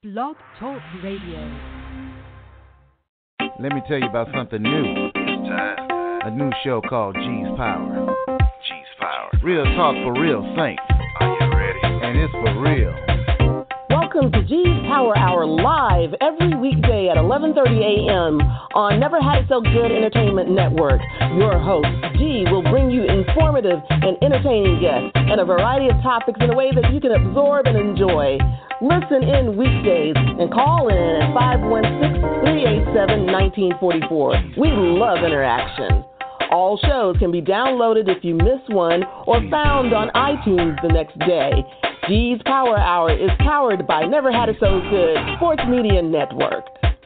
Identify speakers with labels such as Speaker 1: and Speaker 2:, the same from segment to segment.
Speaker 1: Blog Talk Radio.
Speaker 2: Let me tell you about something new.
Speaker 3: It's time.
Speaker 2: A new show called G's Power.
Speaker 3: G's Power.
Speaker 2: Real talk for real saints.
Speaker 3: Are you ready?
Speaker 2: And it's for real.
Speaker 4: Welcome to G's Power Hour live every weekday at 11:30 a.m. on Never Had It So Good Entertainment Network. Your host, G, will bring you informative and entertaining guests and a variety of topics in a way that you can absorb and enjoy. Listen in weekdays and call in at 516-387-1944. We love interaction. All shows can be downloaded if you miss one or found on iTunes the next day. G's Power Hour is powered by Never Had It So Good Sports Media Network.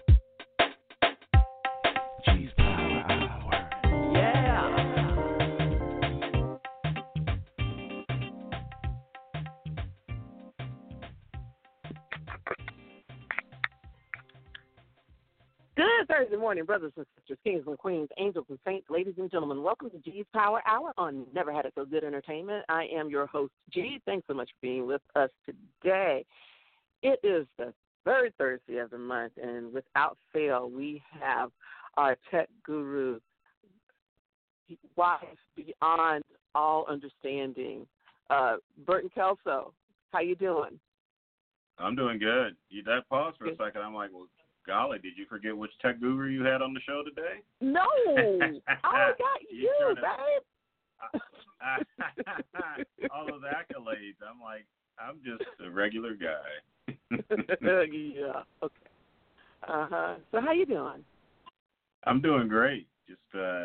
Speaker 2: G's Power Hour.
Speaker 4: Yeah. Good Thursday morning, brothers and sisters, kings and queens, angels and saints, ladies and gentlemen. Welcome to G's Power Hour on Never Had It So Good Entertainment. I am your host, G. Thanks so much for being with us today. It is the third Thursday of the month, and without fail, we have our tech guru, wise beyond all understanding, Burton Kelso. How you doing?
Speaker 5: I'm doing good. That pause for a second. I'm like, well, golly, did you forget which tech guru you had on the show today?
Speaker 4: No, I got you, babe.
Speaker 5: All those accolades. I'm like, I'm just a regular guy.
Speaker 4: Yeah. Okay. So how you doing?
Speaker 5: I'm doing great. Just,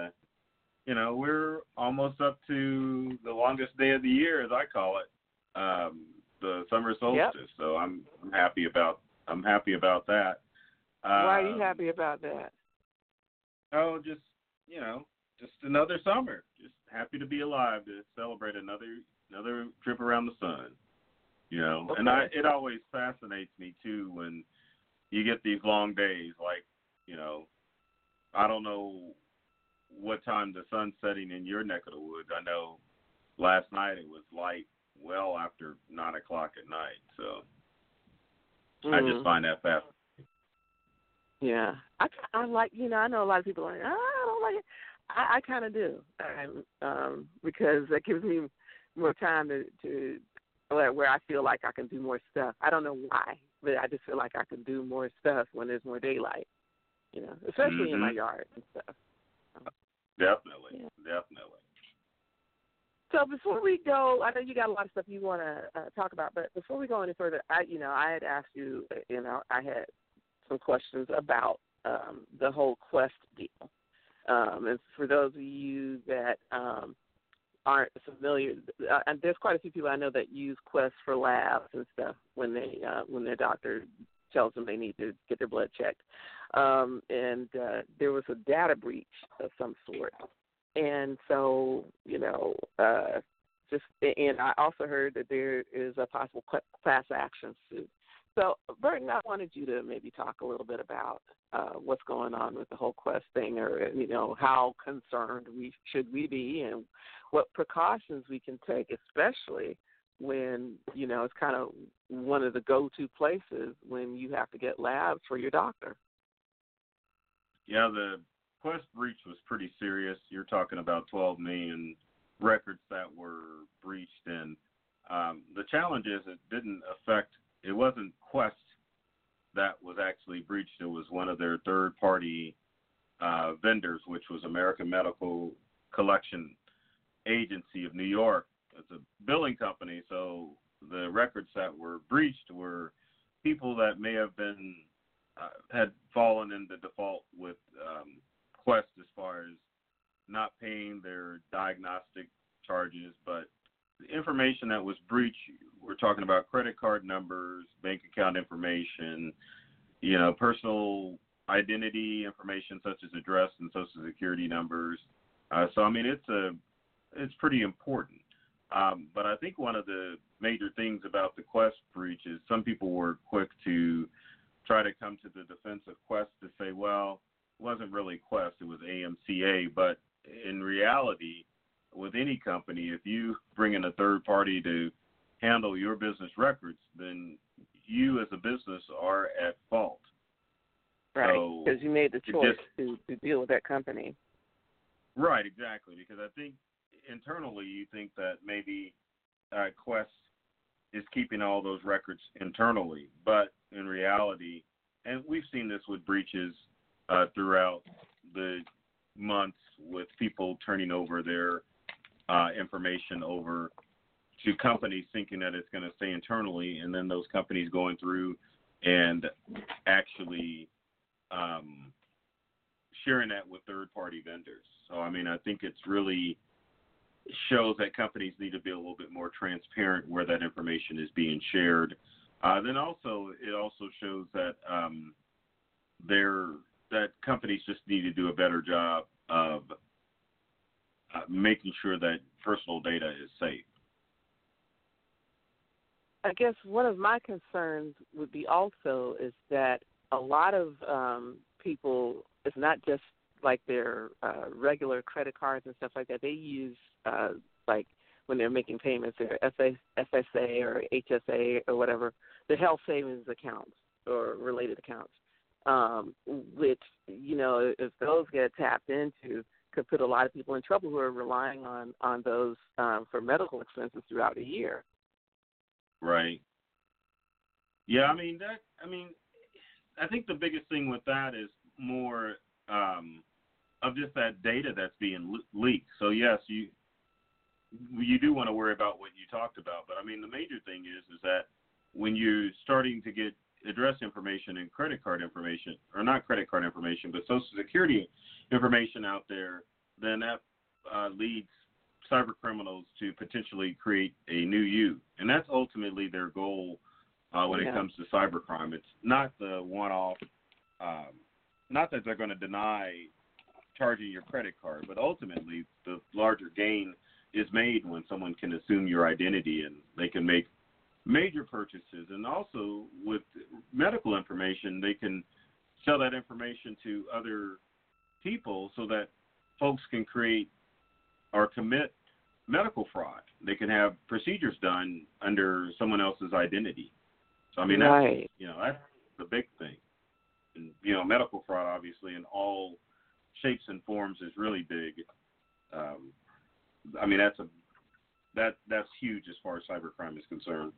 Speaker 5: we're almost up to the longest day of the year, as I call it, the summer solstice. Yep. So I'm happy about that.
Speaker 4: Why are you happy about that?
Speaker 5: Oh, just another summer. Just happy to be alive to celebrate another trip around the sun. Okay. And it always fascinates me too when you get these long days. Like, I don't know what time the sun's setting in your neck of the woods. I know last night it was light well after 9 o'clock at night. So I just find that fascinating.
Speaker 4: Yeah, I like, I know a lot of people are like, I don't like it. I kind of do, because that gives me more time to where I feel like I can do more stuff. I don't know why, but I just feel like I can do more stuff when there's more daylight, especially in my yard and stuff.
Speaker 5: Definitely.
Speaker 4: So before we go, I know you got a lot of stuff you want to talk about, but before we go any further, I had asked you, I had some questions about the whole Quest deal. And for those of you that aren't familiar, and there's quite a few people I know that use Quest for labs and stuff when their doctor tells them they need to get their blood checked. And there was a data breach of some sort. And so, and I also heard that there is a possible class action suit. So, Burton, I wanted you to maybe talk a little bit about what's going on with the whole Quest thing, or how concerned should we be, and what precautions we can take, especially when it's kind of one of the go-to places when you have to get labs for your doctor.
Speaker 5: Yeah, the Quest breach was pretty serious. You're talking about 12 million records that were breached, and the challenge is it wasn't Quest that was actually breached. It was one of their third-party vendors, which was American Medical Collection Agency of New York. It's a billing company, so the records that were breached were people that may have been had fallen into default with Quest as far as not paying their diagnostic charges, but the information that was breached, we're talking about credit card numbers, bank account information, personal identity information such as address and social security numbers. So, I mean, it's pretty important. But I think one of the major things about the Quest breach is some people were quick to try to come to the defense of Quest to say, well, it wasn't really Quest, it was AMCA. But in reality, with any company, if you bring in a third party to handle your business records, then you as a business are at fault.
Speaker 4: Right,
Speaker 5: So
Speaker 4: because you made the
Speaker 5: it
Speaker 4: choice
Speaker 5: just-
Speaker 4: to deal with that company.
Speaker 5: Right, exactly. Because I think internally you think that maybe Quest is keeping all those records internally, but in reality, and we've seen this with breaches throughout the months with people turning over their information over to companies thinking that it's going to stay internally, and then those companies going through and actually sharing that with third-party vendors. So, I mean, I think it's really shows that companies need to be a little bit more transparent where that information is being shared. Then also, it also shows that that companies just need to do a better job of making sure that personal data is safe.
Speaker 4: I guess one of my concerns would be also is that a lot of people, it's not just like their regular credit cards and stuff like that. They use, like when they're making payments, their FSA or HSA or whatever, the health savings accounts or related accounts, which, you know, if those get tapped into, could put a lot of people in trouble who are relying on those for medical expenses throughout the year.
Speaker 5: Right. Yeah, I mean, I think the biggest thing with that is more of just that data that's being leaked. So yes, you do want to worry about what you talked about, but I mean, the major thing is that when you're starting to get address information and credit card information, or not credit card information, but Social Security information out there, then that leads cyber criminals to potentially create a new you, and that's ultimately their goal when it comes to cybercrime. It's not the one-off, not that they're going to deny charging your credit card, but ultimately the larger gain is made when someone can assume your identity and they can make major purchases. And also with medical information, they can sell that information to other people so that folks can create or commit medical fraud. They can have procedures done under someone else's identity. So, I mean, that's, you know, that's the big thing. And, you know, medical fraud, obviously, in all shapes and forms is really big. I mean, that's huge as far as cybercrime is concerned.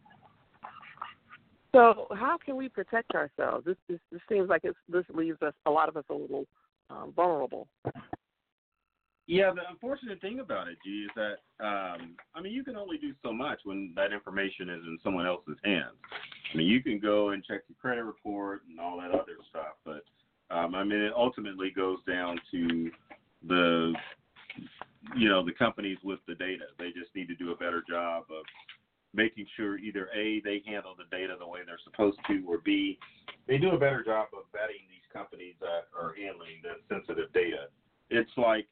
Speaker 4: So how can we protect ourselves? This seems like this leaves us, a lot of us, a little vulnerable.
Speaker 5: Yeah, the unfortunate thing about it, G, is that, I mean, you can only do so much when that information is in someone else's hands. I mean, you can go and check your credit report and all that other stuff, but, I mean, it ultimately goes down to the companies with the data. They just need to do a better job of making sure either A, they handle the data the way they're supposed to, or B, they do a better job of vetting these companies that are handling the sensitive data. It's like,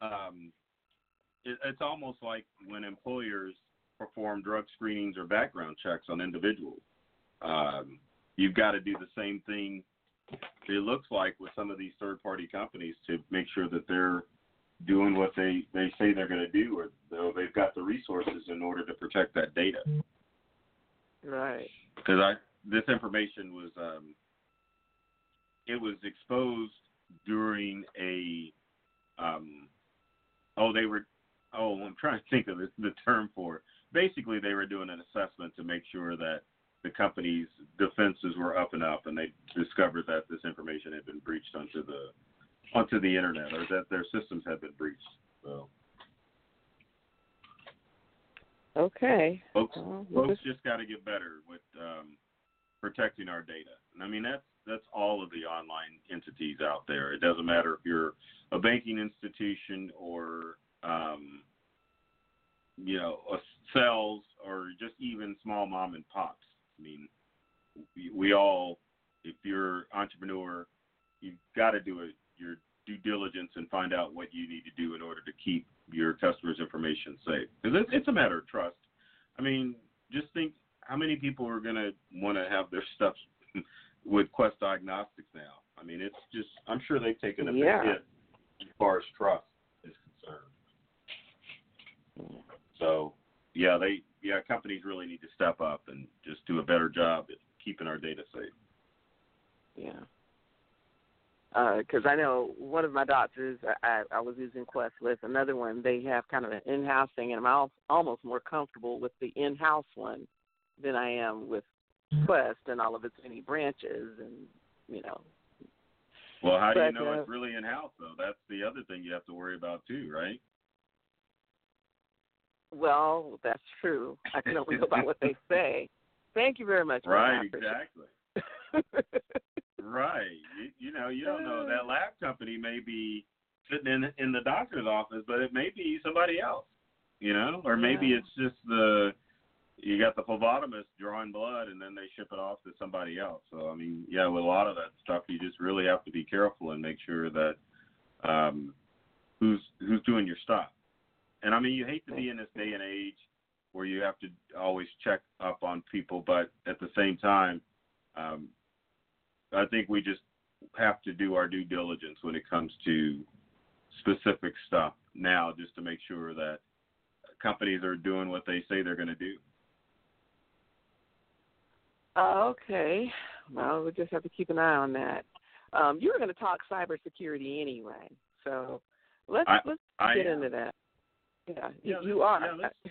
Speaker 5: it's almost like when employers perform drug screenings or background checks on individuals. You've got to do the same thing, it looks like, with some of these third-party companies to make sure that they're doing what they say they're going to do, or they've got the resources in order to protect that data.
Speaker 4: Right.
Speaker 5: Because this information was it was exposed during a I'm trying to think of the term for it. Basically, they were doing an assessment to make sure that the company's defenses were up and up, and they discovered that this information had been breached onto the internet, or that their systems had been breached. So,
Speaker 4: okay,
Speaker 5: folks just got to get better with protecting our data. And I mean, that's all of the online entities out there. It doesn't matter if you're a banking institution or a cells, or just even small mom and pops. I mean, we all, if you're an entrepreneur, you've got to do your due diligence and find out what you need to do in order to keep your customers' information safe. Because it's a matter of trust. I mean, just think how many people are going to want to have their stuff with Quest Diagnostics now. I mean, it's just, I'm sure they've taken a big hit as far as trust is concerned. So, companies really need to step up and just do a better job at keeping our data safe.
Speaker 4: Yeah. Because I know one of my doctors, I was using Quest with. Another one, they have kind of an in-house thing, and I'm almost more comfortable with the in-house one than I am with Quest and all of its many branches, and, you know.
Speaker 5: Well, how do you know it's really in-house, though? That's the other thing you have to worry about, too, right?
Speaker 4: Well, that's true. I can only go by what they say. Thank you very much.
Speaker 5: Right, exactly. Right. You know, you don't know. That lab company may be sitting in the doctor's office, but it may be somebody else, you know, or maybe it's just you got the phlebotomist drawing blood and then they ship it off to somebody else. So, I mean, yeah, with a lot of that stuff, you just really have to be careful and make sure that who's doing your stuff. And, I mean, you hate to be in this day and age where you have to always check up on people, but at the same time, I think we just have to do our due diligence when it comes to specific stuff now, just to make sure that companies are doing what they say they're going to do.
Speaker 4: Okay. Well, we just have to keep an eye on that. You were going to talk cybersecurity anyway, so let's get into that. Yeah, you are.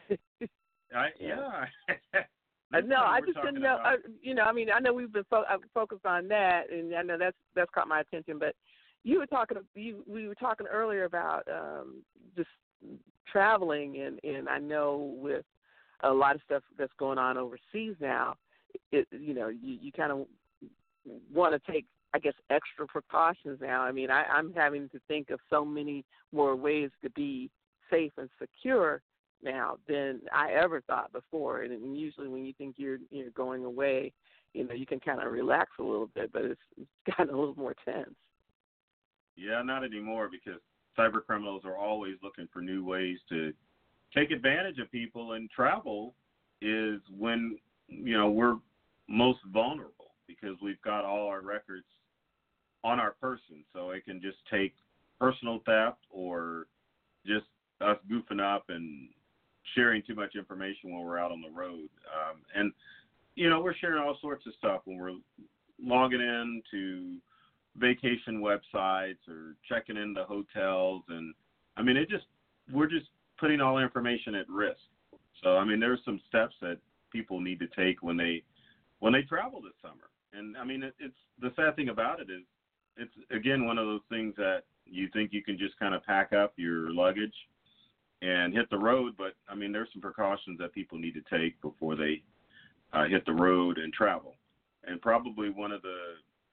Speaker 4: No, I just didn't know. I mean, I know we've been focused on that, and I know that's caught my attention. But we were talking earlier about just traveling, and I know with a lot of stuff that's going on overseas now, you kind of want to take, I guess, extra precautions now. I mean, I'm having to think of so many more ways to be safe and secure now than I ever thought before. And usually when you think you're going away, you can kind of relax a little bit, but it's gotten a little more tense.
Speaker 5: Yeah, not anymore, because cyber criminals are always looking for new ways to take advantage of people, and travel is when, we're most vulnerable, because we've got all our records on our person. So it can just take personal theft or just us goofing up and sharing too much information when we're out on the road. And, we're sharing all sorts of stuff when we're logging in to vacation websites or checking into hotels. And, I mean, we're just putting all information at risk. So, I mean, there's some steps that people need to take when they travel this summer. And, I mean, it's the sad thing about it is it's, again, one of those things that you think you can just kind of pack up your luggage and hit the road, but I mean, there's some precautions that people need to take before they hit the road and travel. And probably one of the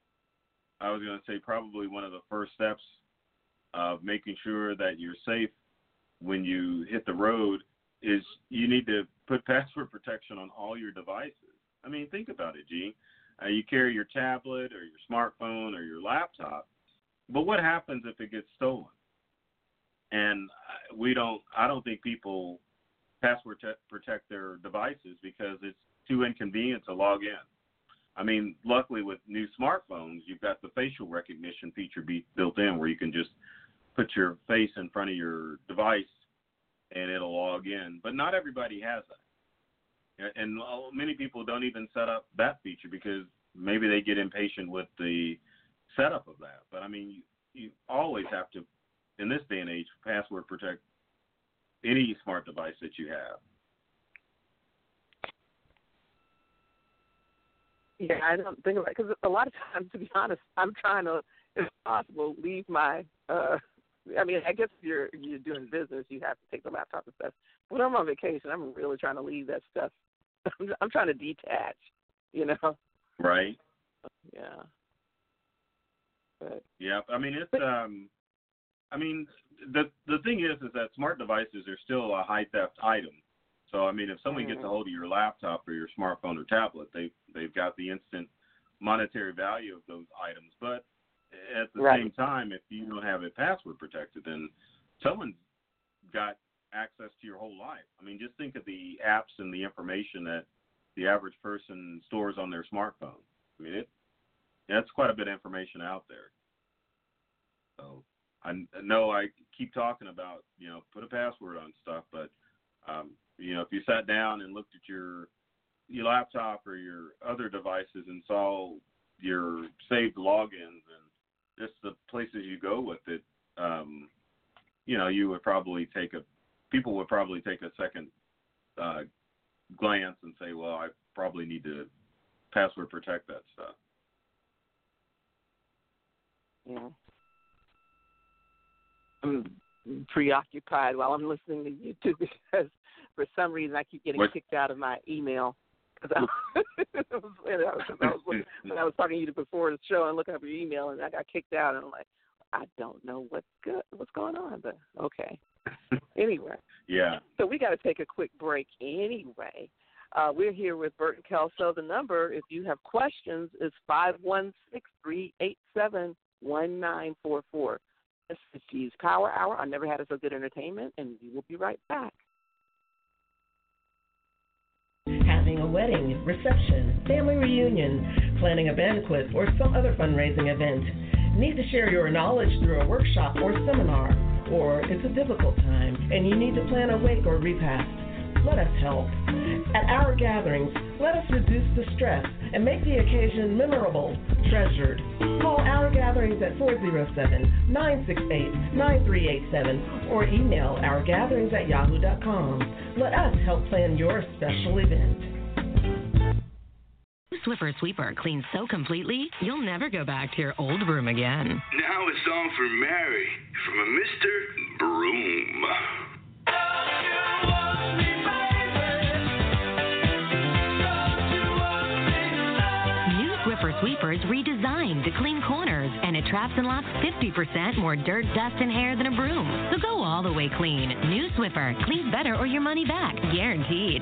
Speaker 5: first steps of making sure that you're safe when you hit the road is you need to put password protection on all your devices. I mean, think about it, G. You carry your tablet or your smartphone or your laptop, but what happens if it gets stolen? And I don't think people password protect their devices because it's too inconvenient to log in. I mean, luckily with new smartphones, you've got the facial recognition feature built in where you can just put your face in front of your device and it'll log in. But not everybody has that. And many people don't even set up that feature because maybe they get impatient with the setup of that. But, I mean, you always have to, in this day and age, password protect any smart device that you have.
Speaker 4: Yeah, I don't think about it because a lot of times, to be honest, I'm trying to, if possible, leave my. I mean, I guess if you're doing business, you have to take the laptop and stuff. When I'm on vacation, I'm really trying to leave that stuff. I'm trying to detach,
Speaker 5: Right.
Speaker 4: Yeah. But,
Speaker 5: yeah, I mean it's. I mean the thing is that smart devices are still a high theft item. So, I mean, if someone gets a hold of your laptop or your smartphone or tablet, they've got the instant monetary value of those items. But at the same time, if you don't have it password protected, then someone's got access to your whole life. I mean, just think of the apps and the information that the average person stores on their smartphone. I mean, that's quite a bit of information out there. So I know I keep talking about, put a password on stuff, but if you sat down and looked at your your laptop or your other devices and saw your saved logins and just the places you go with it, you would probably people would probably take a second glance and say, well, I probably need to password protect that stuff.
Speaker 4: Yeah. I'm preoccupied while I'm listening to YouTube because for some reason I keep getting kicked out of my email. Because when I was talking to you before the show and looking up your email, and I got kicked out, and I'm like, I don't know what's going on, but okay. Anyway.
Speaker 5: Yeah.
Speaker 4: So we got to take a quick break anyway. We're here with Bert and Kelso. The number, if you have questions, is 516-387-1944. This is G's Power Hour. I never had so good entertainment, and we will be right back.
Speaker 6: Having a wedding, reception, family reunion, planning a banquet, or some other fundraising event. Need to share your knowledge through a workshop or seminar, or it's a difficult time and you need to plan a wake or repast. Let us help. At our gatherings, let us reduce the stress and make the occasion memorable, treasured. Call our gatherings at 407-968-9387 or email ourgatherings@yahoo.com. Let us help plan your special event.
Speaker 7: Swiffer Sweeper cleans so completely, you'll never go back to your old broom again.
Speaker 3: Now it's on for Mary from a Mr. Broom.
Speaker 7: Swiffer Sweepers redesigned to clean corners, and it traps and laps 50% more dirt, dust, and hair than a broom. So go all the way clean. New Swiffer. Cleans better or your money back. Guaranteed.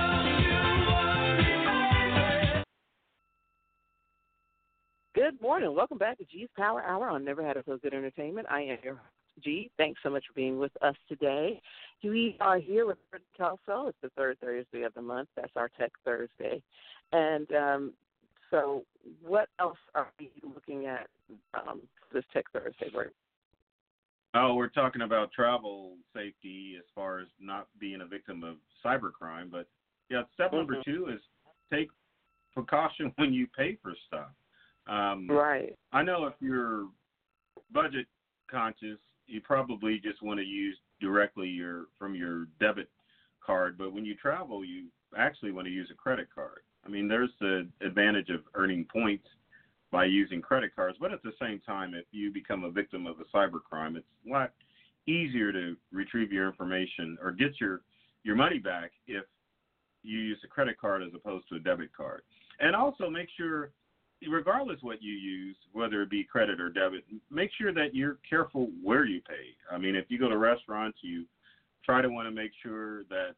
Speaker 4: Good morning. Welcome back to G's Power Hour on Never Had So Good Entertainment. I am your host, G. Thanks so much for being with us today. We are here with Bert Kelso. It's the third Thursday of the month. That's our Tech Thursday. And so what else are we looking at this Tech Thursday, Bert?
Speaker 5: Oh, we're talking about travel safety as far as not being a victim of cybercrime. But, yeah, step number 2 is take precaution when you pay for stuff.
Speaker 4: Right.
Speaker 5: I know if you're budget conscious, you probably just want to use directly from your debit card. But when you travel, you actually want to use a credit card. I mean, there's the advantage of earning points by using credit cards, but at the same time, if you become a victim of a cybercrime, it's a lot easier to retrieve your information or get your money back if you use a credit card as opposed to a debit card. And also make sure, regardless what you use, whether it be credit or debit, make sure that you're careful where you pay. I mean, if you go to restaurants, you try to want to make sure that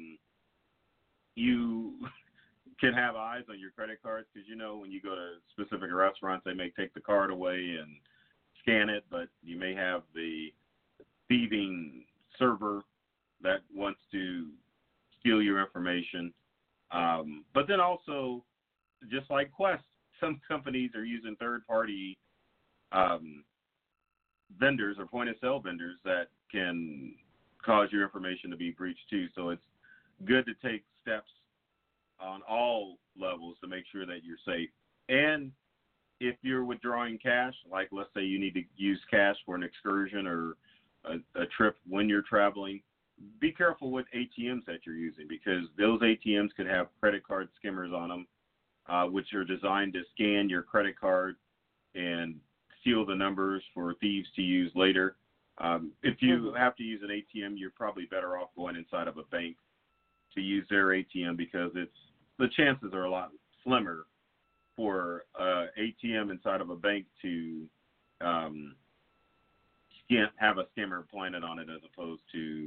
Speaker 5: you can have eyes on your credit cards, because when you go to specific restaurants, they may take the card away and scan it, but you may have the thieving server that wants to steal your information. But then also, just like Quest, some companies are using third-party vendors or point-of-sale vendors that can cause your information to be breached too. So it's good to take steps on all levels to make sure that you're safe. And if you're withdrawing cash, like let's say you need to use cash for an excursion or a trip when you're traveling, be careful with ATMs that you're using, because those ATMs could have credit card skimmers on them, which are designed to scan your credit card and steal the numbers for thieves to use later. If you have to use an ATM, you're probably better off going inside of a bank to use their ATM, because the chances are a lot slimmer for ATM inside of a bank to have a skimmer planted on it, as opposed to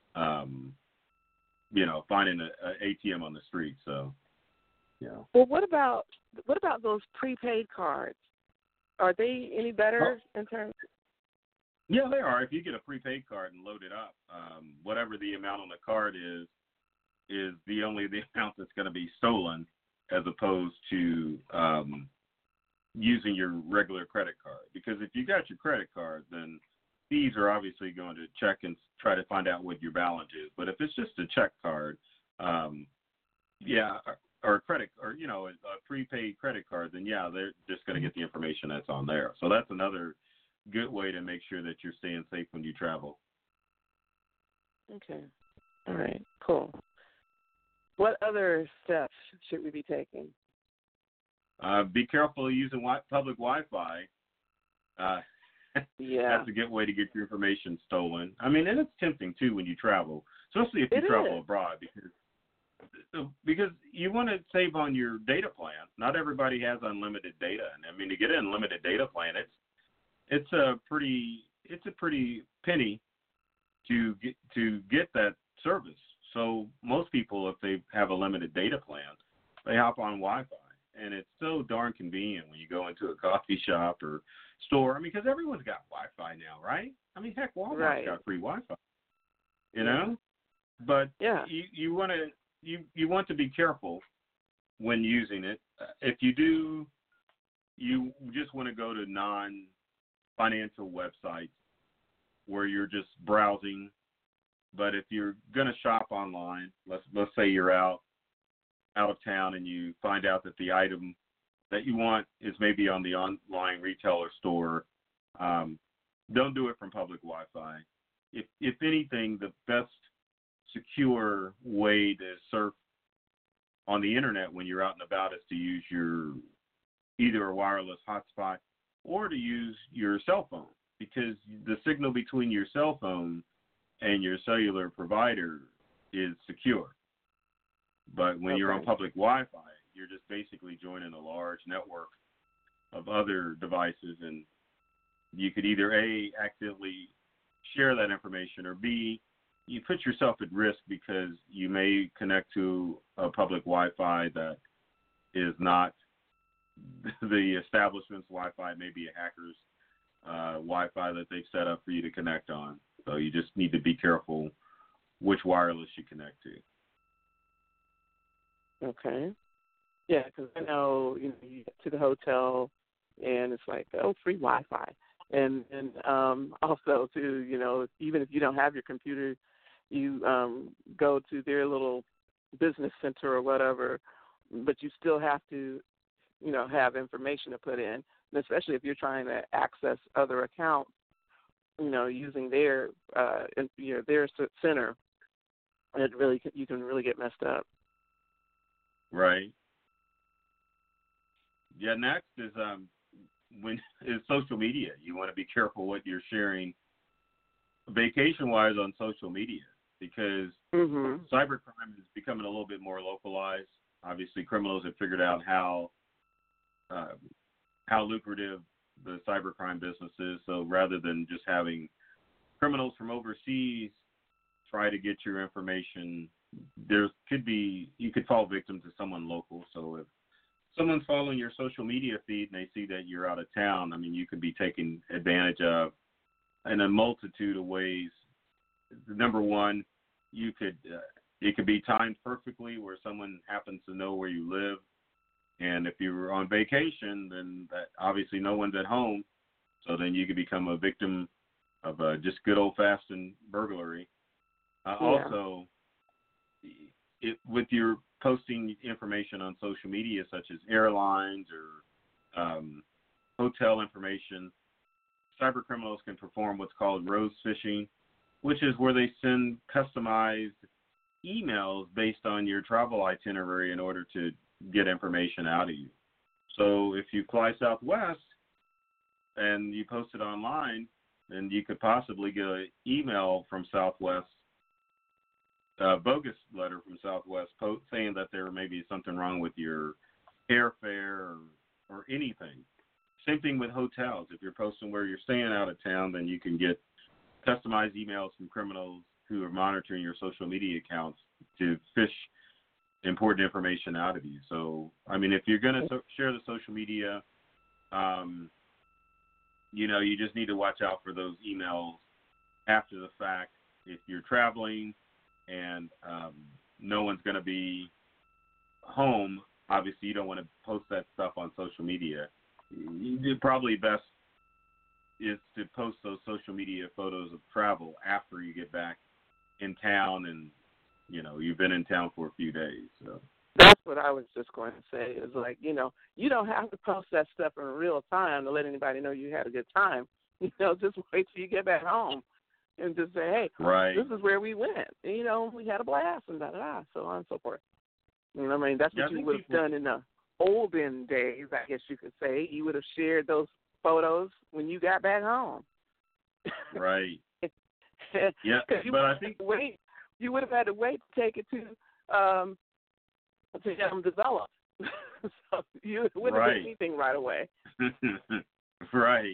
Speaker 5: finding an ATM on the street. So, yeah.
Speaker 4: Well, what about those prepaid cards? Are they any better in terms?
Speaker 5: Yeah, they are. If you get a prepaid card and load it up, whatever the amount on the card is the amount that's going to be stolen, as opposed to using your regular credit card. Because if you got your credit card, then thieves are obviously going to check and try to find out what your balance is. But if it's just a check card, or a credit, or a prepaid credit card, then yeah, they're just going to get the information that's on there. So that's another good way to make sure that you're staying safe when you travel.
Speaker 4: Okay. All right. Cool. What other steps should we be taking?
Speaker 5: Be careful using public Wi-Fi.
Speaker 4: Yeah.
Speaker 5: That's a good way to get your information stolen. I mean, and it's tempting too when you travel, especially if you travel abroad, because you want to save on your data plan. Not everybody has unlimited data, and I mean, to get an unlimited data plan, it's a pretty penny to get that service. So most people, if they have a limited data plan, they hop on Wi-Fi. And it's so darn convenient when you go into a coffee shop or store. I mean, because everyone's got Wi-Fi now, right? I mean, heck, Walmart's got free Wi-Fi. You know, but you want to be careful when using it. If you do, you just want to go to non-financial websites where you're just browsing. But if you're going to shop online, let's say you're out of town and you find out that the item that you want is maybe on the online retailer store, don't do it from public Wi-Fi. If anything, the best secure way to surf on the internet when you're out and about is to use either a wireless hotspot or to use your cell phone, because the signal between your cell phone and your cellular provider is secure. But when you're on public Wi-Fi, you're just basically joining a large network of other devices, and you could either A, accidentally share that information, or B, you put yourself at risk because you may connect to a public Wi-Fi that is not the establishment's Wi-Fi. It may be a hacker's Wi-Fi that they've set up for you to connect on. So you just need to be careful which wireless you connect to.
Speaker 4: Okay. Yeah, because I know, you get to the hotel and it's like, free Wi-Fi. And also, too, even if you don't have your computer, you go to their little business center or whatever, but you still have to, have information to put in, and especially if you're trying to access other accounts, using their center, you can really get messed up.
Speaker 5: Right. Yeah. Next is social media. You want to be careful what you're sharing vacation-wise on social media, because cybercrime is becoming a little bit more localized. Obviously, criminals have figured out how lucrative the cybercrime business is. So rather than just having criminals from overseas try to get your information, you could fall victim to someone local. So if someone's following your social media feed and they see that you're out of town, I mean, you could be taken advantage of in a multitude of ways. Number one, it could be timed perfectly where someone happens to know where you live. And if you were on vacation, then obviously no one's at home. So then you could become a victim of just good old-fashioned burglary. Also, with your posting information on social media, such as airlines or hotel information, cyber criminals can perform what's called rose phishing, which is where they send customized emails based on your travel itinerary in order to get information out of you. So if you fly Southwest and you post it online, then you could possibly get an email from Southwest, a bogus letter from Southwest saying that there may be something wrong with your airfare or anything. Same thing with hotels. If you're posting where you're staying out of town, then you can get customized emails from criminals who are monitoring your social media accounts to fish important information out of you. So, I mean, if you're going to share the social media, you just need to watch out for those emails after the fact. If you're traveling and no one's going to be home, obviously you don't want to post that stuff on social media. Probably best is to post those social media photos of travel after you get back in town and, you've been in town for a few days. So
Speaker 4: That's what I was just going to say. Is like, you know, you don't have to post that stuff in real time to let anybody know you had a good time. You know, just wait till you get back home and just say, hey,
Speaker 5: Right.
Speaker 4: this is where we went. And, you know, we had a blast and da-da-da, so on and so forth. You know what I mean? That's what you would have done in the olden days, I guess you could say. You would have shared those photos when you got back home.
Speaker 5: Right. Yeah,
Speaker 4: you
Speaker 5: but I think
Speaker 4: you would have had to wait to take it to get them developed. So you wouldn't have done anything right away.
Speaker 5: Right.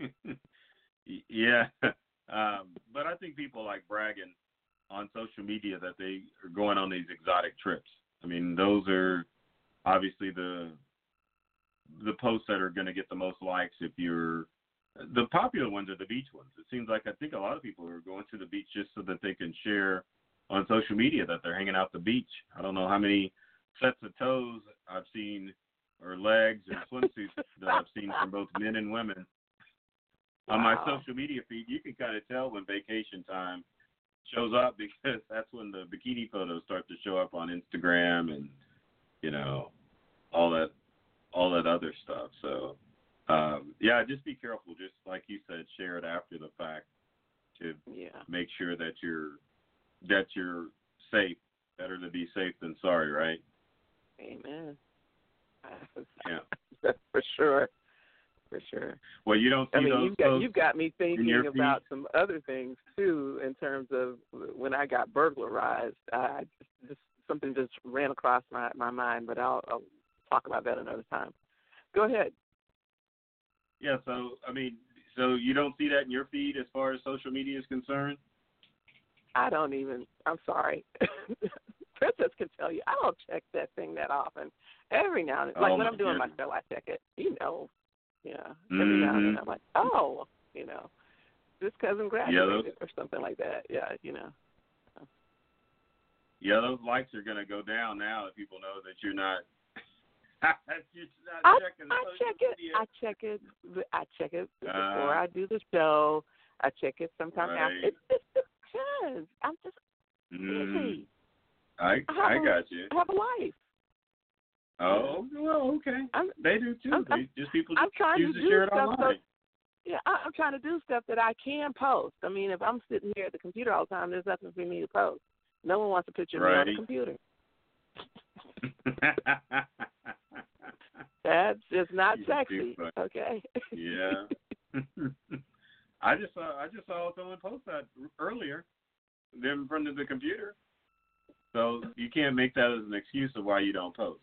Speaker 5: Yeah. But I think people like bragging on social media that they are going on these exotic trips. I mean, those are obviously the posts that are going to get the most likes. If you're the popular ones are the beach ones. It seems like I think a lot of people are going to the beach just so that they can share on social media that they're hanging out the beach. I don't know how many sets of toes I've seen, or legs, or swimsuits that I've seen from both men and women. On my social media feed, you can kind of tell when vacation time shows up, because that's when the bikini photos start to show up on Instagram and, you know, all that other stuff. So, yeah, just be careful. Just like you said, share it after the fact to make sure that you're safe. Better to be safe than sorry, right?
Speaker 4: Amen.
Speaker 5: Yeah.
Speaker 4: That's for sure. For sure.
Speaker 5: Well, you don't see those.
Speaker 4: You've got me thinking about some other things too, in terms of when I got burglarized. I just something just ran across my mind, but I'll talk about that another time. Go ahead.
Speaker 5: Yeah. So so you don't see that in your feed as far as social media is concerned?
Speaker 4: I don't even. I'm sorry. Princess can tell you I don't check that thing that often. Every now and then, like when I'm doing my show, I check it. You know. Yeah, every now and then I'm like, oh, you know, this cousin graduated or something like that. Yeah, you know.
Speaker 5: Yeah, those likes are going to go down now if people know that you're not. Checking
Speaker 4: I check it before I do the show. I check it sometime after. It's just because I'm just busy.
Speaker 5: I got you.
Speaker 4: I have a life.
Speaker 5: Oh, well, okay. They do too. People choose to
Speaker 4: do
Speaker 5: share it
Speaker 4: stuff.
Speaker 5: online.
Speaker 4: I'm trying to do stuff that I can post. I mean, if I'm sitting here at the computer all the time, there's nothing for me to post. No one wants a picture of me on the computer. That's just not sexy. Okay.
Speaker 5: Yeah. I just saw someone post that earlier. Them in front of the computer. So you can't make that as an excuse of why you don't post.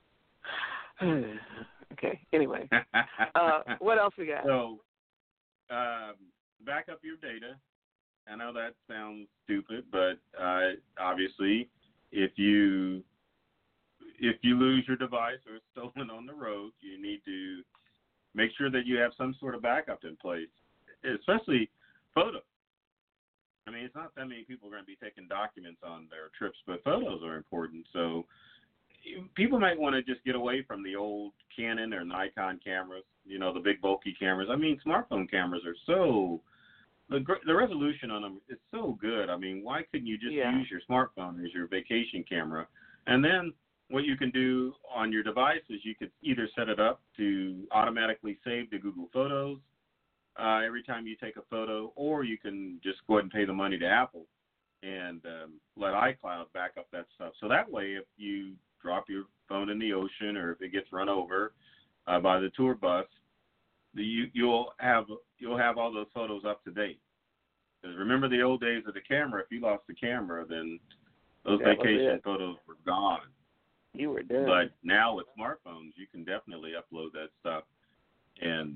Speaker 4: Okay. Anyway, what else we got?
Speaker 5: So, back up your data. I know that sounds stupid, but obviously, if you lose your device or it's stolen on the road, you need to make sure that you have some sort of backup in place, especially photos. I mean, it's not that many people are going to be taking documents on their trips, but photos are important. So people might want to just get away from the old Canon or Nikon cameras, you know, the big bulky cameras. I mean, smartphone cameras are the resolution on them is so good. I mean, why couldn't you just use your smartphone as your vacation camera? And then what you can do on your device is you could either set it up to automatically save to Google Photos every time you take a photo, or you can just go ahead and pay the money to Apple and let iCloud back up that stuff. So that way, if you drop your phone in the ocean or if it gets run over by the tour bus, you'll have all those photos up to date. Because remember the old days of the camera, if you lost the camera, then those vacation photos were gone.
Speaker 4: You were done.
Speaker 5: But now with smartphones, you can definitely upload that stuff and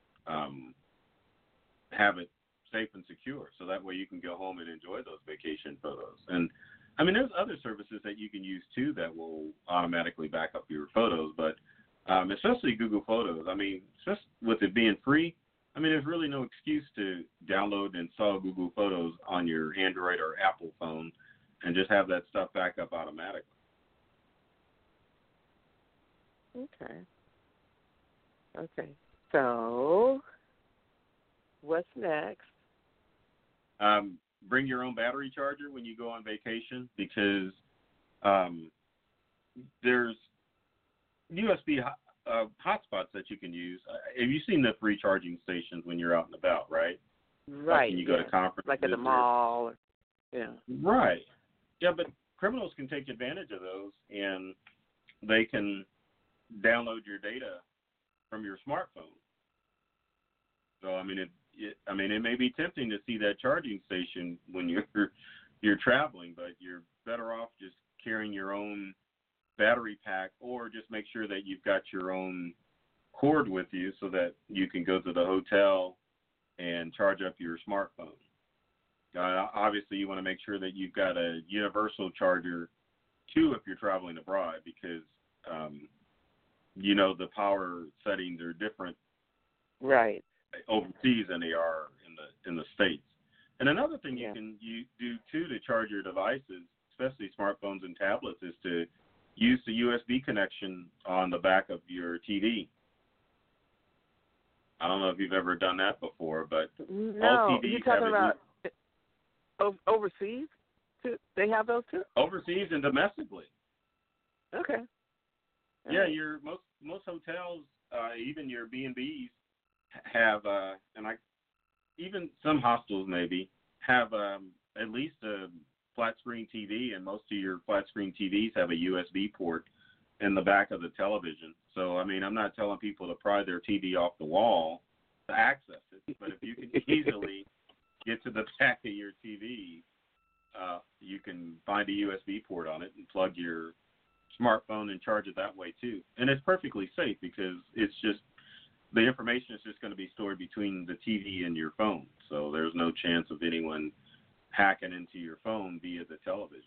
Speaker 5: have it safe and secure. So that way you can go home and enjoy those vacation photos. And I mean, there's other services that you can use too that will automatically back up your photos, but especially Google Photos. I mean, just with it being free, I mean, there's really no excuse to download and install Google Photos on your Android or Apple phone and just have that stuff back up automatically.
Speaker 4: Okay. So, what's next?
Speaker 5: Bring your own battery charger when you go on vacation, because there's USB hotspots that you can use. Have you seen the free charging stations when you're out and about, right?
Speaker 4: Right.
Speaker 5: Like when you go to conferences.
Speaker 4: Like at the mall. Yeah.
Speaker 5: Right. Yeah, but criminals can take advantage of those, and they can download your data from your smartphone. So I mean, it may be tempting to see that charging station when you're traveling, but you're better off just carrying your own battery pack, or just make sure that you've got your own cord with you so that you can go to the hotel and charge up your smartphone. Obviously, you want to make sure that you've got a universal charger, too, if you're traveling abroad, because, the power settings are different
Speaker 4: right
Speaker 5: overseas than they are in the States. And another thing you do, too, to charge your devices, especially smartphones and tablets, is to use the USB connection on the back of your TV. I don't know if you've ever done that before, but all TVs
Speaker 4: you're talking
Speaker 5: have
Speaker 4: about overseas too? They have those too?
Speaker 5: Overseas and domestically.
Speaker 4: Okay.
Speaker 5: Yeah, most hotels, even your B&Bs, have, even some hostels maybe have at least a flat screen TV, and most of your flat screen TVs have a USB port in the back of the television. So, I mean, I'm not telling people to pry their TV off the wall to access it, but if you can easily get to the back of your TV, you can find a USB port on it and plug your smartphone and charge it that way too. And it's perfectly safe because it's just the information is just going to be stored between the TV and your phone. So there's no chance of anyone hacking into your phone via the television.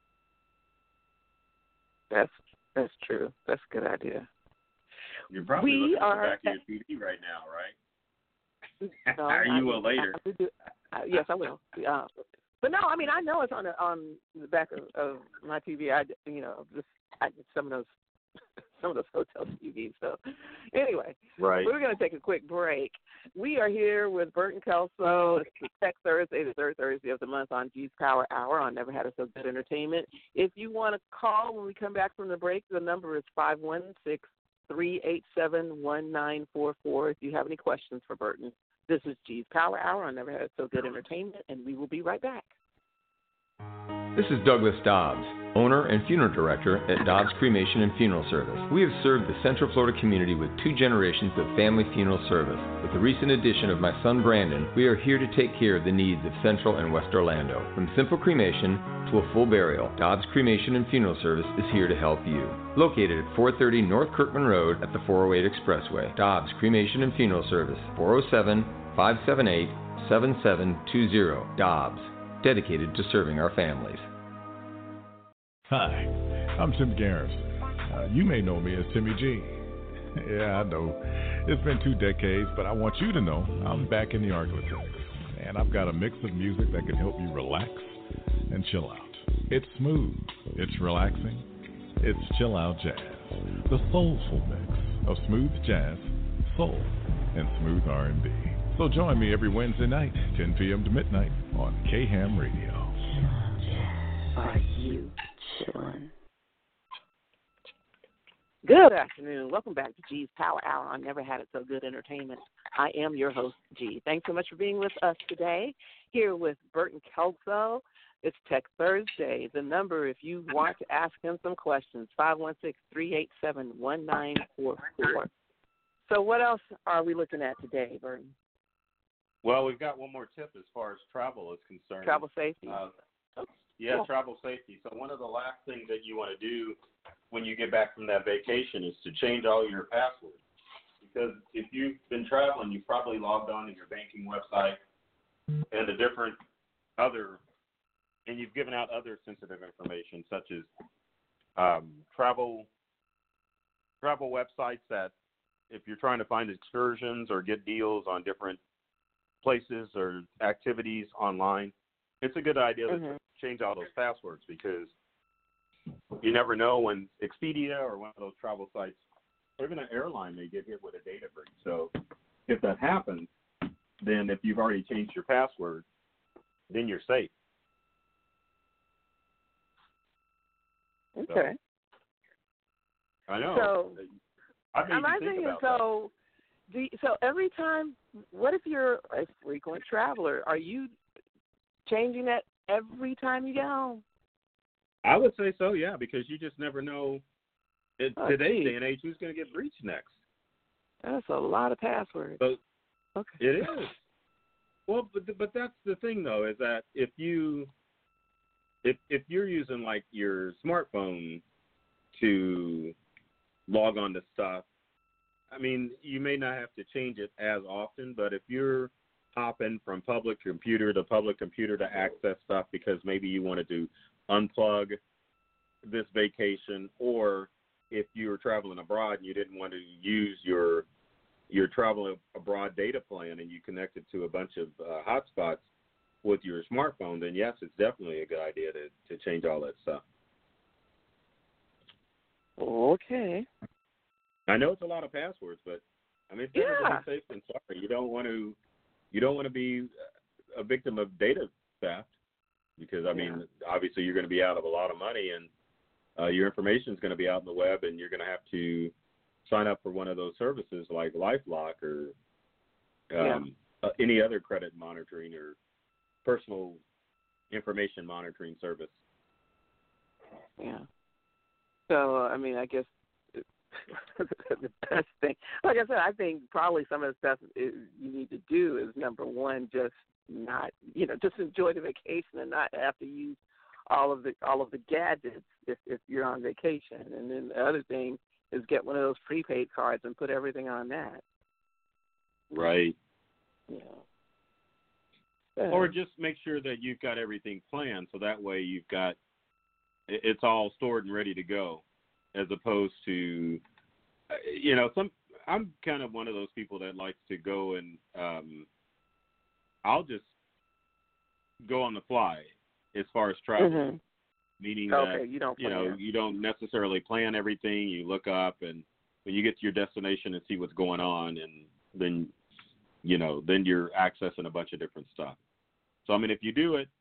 Speaker 4: That's true. That's a good idea.
Speaker 5: You're probably looking at the back of your TV right now, right?
Speaker 4: No,
Speaker 5: You will later.
Speaker 4: Yes, I will. But no, I mean, I know it's on the back of my TV. I some of those hotel TVs. So anyway,
Speaker 5: right.
Speaker 4: We're going to take a quick break. We are here with Burton Kelso. It's the Tech Thursday, the third Thursday of the month on G's Power Hour on Never Had It So Good Entertainment. If you want to call when we come back from the break, the number is 516-387-1944 if you have any questions for Burton. This is G's Power Hour on Never Had It So Good Entertainment, and we will be right back.
Speaker 8: This is Douglas Dobbs, owner and funeral director at Dobbs Cremation and Funeral Service. We have served the Central Florida community with 2 generations of family funeral service. With the recent addition of my son Brandon, we are here to take care of the needs of Central and West Orlando. From simple cremation to a full burial, Dobbs Cremation and Funeral Service is here to help you. Located at 430 North Kirkman Road at the 408 Expressway. Dobbs Cremation and Funeral Service, 407-578-7720. Dobbs, dedicated to serving our families.
Speaker 9: Hi, I'm Tim Garrison. You may know me as Timmy G. Yeah, I know. It's been 2 decades, but I want you to know I'm back in the Arklatex. And I've got a mix of music that can help you relax and chill out. It's smooth. It's relaxing. It's chill out jazz. The soulful mix of smooth jazz, soul, and smooth R&B. So join me every Wednesday night, 10 p.m. to midnight on KHAM Radio.
Speaker 4: Are you chillin'? Good afternoon. Welcome back to G's Power Hour on Never Had It So Good Entertainment. I am your host, G. Thanks so much for being with us today. Here with Burton Kelso. It's Tech Thursday. The number, if you want to ask him some questions, 516-387-1944. So what else are we looking at today, Burton?
Speaker 5: Well, we've got one more tip as far as travel is concerned.
Speaker 4: Travel safety.
Speaker 5: Yeah,
Speaker 4: cool.
Speaker 5: Travel safety. So one of the last things that you want to do when you get back from that vacation is to change all your passwords. Because if you've been traveling, you've probably logged on to your banking website and and you've given out other sensitive information, such as travel websites that if you're trying to find excursions or get deals on different places or activities online, it's a good idea to change all those passwords, because you never know when Expedia or one of those travel sites or even an airline may get hit with a data breach. So if that happens, then if you've already changed your password, then you're safe.
Speaker 4: Okay.
Speaker 5: I know.
Speaker 4: So,
Speaker 5: I made
Speaker 4: am I
Speaker 5: you think
Speaker 4: thinking
Speaker 5: about
Speaker 4: so every time, what if you're a frequent traveler? Are you changing that every time you get home?
Speaker 5: I would say so, yeah, because you just never know. Today's
Speaker 4: geez.
Speaker 5: day and age, who's going to get breached next?
Speaker 4: That's a lot of passwords.
Speaker 5: So,
Speaker 4: okay.
Speaker 5: It is. Well, but that's the thing though, is that if you're using like your smartphone to log on to stuff, I mean, you may not have to change it as often, but if you're hopping from public computer to access stuff because maybe you wanted to unplug this vacation, or if you were traveling abroad and you didn't want to use your travel abroad data plan and you connected to a bunch of hotspots with your smartphone, then yes, it's definitely a good idea to change all that stuff.
Speaker 4: Okay.
Speaker 5: I know it's a lot of passwords, but I mean, it's better to be safe than sorry. You don't want to be a victim of data theft, because I mean, obviously you're going to be out of a lot of money, and your information is going to be out in the web, and you're going to have to sign up for one of those services like LifeLock or any other credit monitoring or personal information monitoring service.
Speaker 4: Yeah. So, I mean, I guess the best thing, like I said, I think probably some of the stuff you need to do is, number one, just not, just enjoy the vacation and not have to use all of the gadgets if you're on vacation. And then the other thing is get one of those prepaid cards and put everything on that.
Speaker 5: Right.
Speaker 4: Yeah.
Speaker 5: Or just make sure that you've got everything planned, so that way it's all stored and ready to go, as opposed to, I'm kind of one of those people that likes to go and I'll just go on the fly as far as travel.
Speaker 4: Mm-hmm.
Speaker 5: Meaning
Speaker 4: that
Speaker 5: you don't necessarily plan everything. You look up, and when you get to your destination and see what's going on, and then you're accessing a bunch of different stuff. So I mean, if you do it,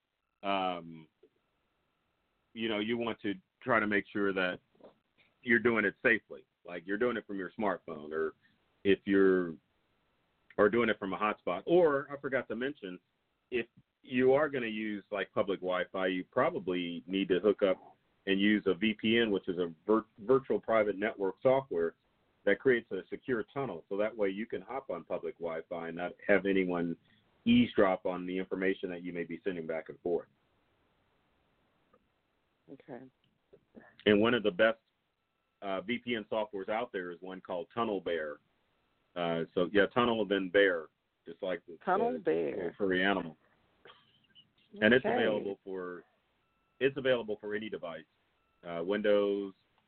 Speaker 5: you want to try to make sure that you're doing it safely, like you're doing it from your smartphone, or if you're doing it from a hotspot. Or I forgot to mention, if you are going to use like public Wi-Fi, you probably need to hook up and use a VPN, which is a virtual private network software that creates a secure tunnel. So that way you can hop on public Wi-Fi and not have anyone eavesdrop on the information that you may be sending back and forth.
Speaker 4: Okay.
Speaker 5: And one of the best VPN softwares out there is one called TunnelBear. Tunnel then Bear, just like the
Speaker 4: TunnelBear
Speaker 5: furry animal. And it's available for any device, Windows,